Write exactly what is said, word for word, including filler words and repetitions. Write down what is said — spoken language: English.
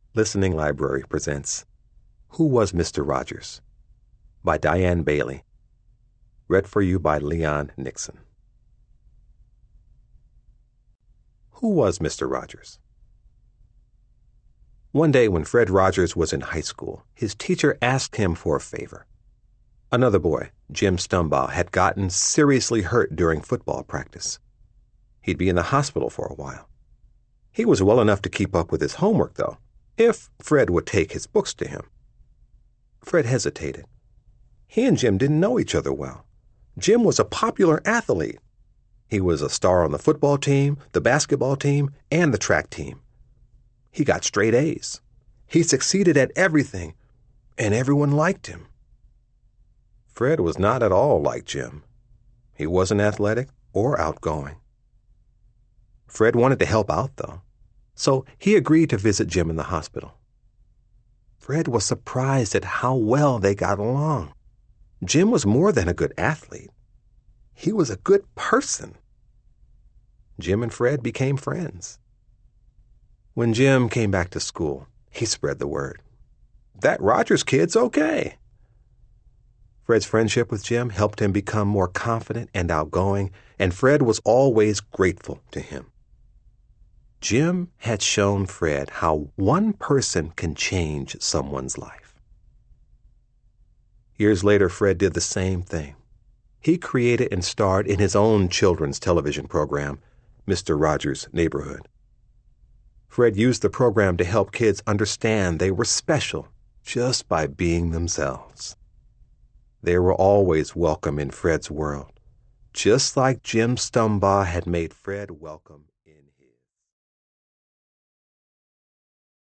Listening Library presents Who Was Mister Rogers? By Diane Bailey. Read for you by Leon Nixon. Who was Mister Rogers? One day when Fred Rogers was in high school, his teacher asked him for a favor. Another boy, Jim Stumbaugh, had gotten seriously hurt during football practice. He'd be in the hospital for a while. He was well enough to keep up with his homework, though, if Fred would take his books to him. Fred hesitated. He and Jim didn't know each other well. Jim was a popular athlete. He was a star on the football team, the basketball team, and the track team. He got straight A's. He succeeded at everything, and everyone liked him. Fred was not at all like Jim. He wasn't athletic or outgoing. Fred wanted to help out, though, so he agreed to visit Jim in the hospital. Fred was surprised at how well they got along. Jim was more than a good athlete. He was a good person. Jim and Fred became friends. When Jim came back to school, he spread the word. That Rogers kid's okay. Fred's friendship with Jim helped him become more confident and outgoing, and Fred was always grateful to him. Jim had shown Fred how one person can change someone's life. Years later, Fred did the same thing. He created and starred in his own children's television program, Mister Rogers' Neighborhood. Fred used the program to help kids understand they were special just by being themselves. They were always welcome in Fred's world, just like Jim Stumbaugh had made Fred welcome